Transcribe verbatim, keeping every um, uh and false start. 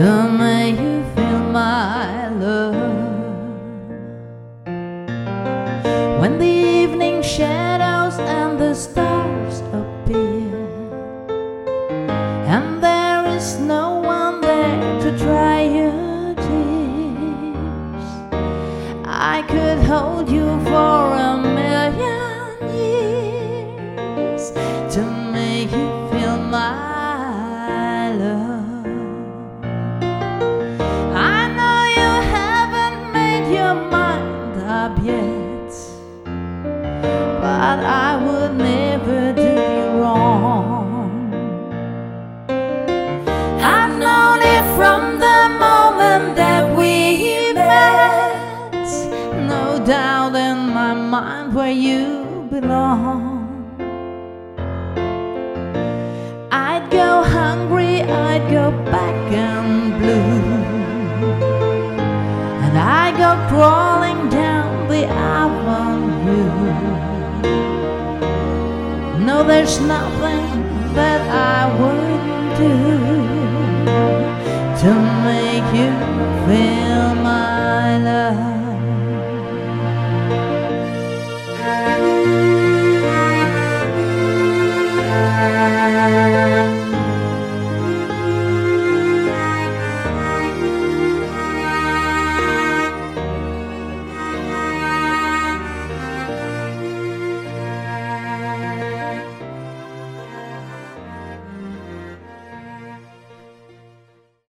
to make you feel my love. When the evening shadows and the stars appear, and there is no one there to dry your tears, I could hold you for a million years to make you feel my love. I know you haven't made your mind up yet, but I would never do you wrong. I've known it from the moment that we met, no doubt in my mind where you belong. I'd go hungry, I'd go back and blue, and I'd go crawling down the avenue. No, there's nothing that I wouldn't do to make you feel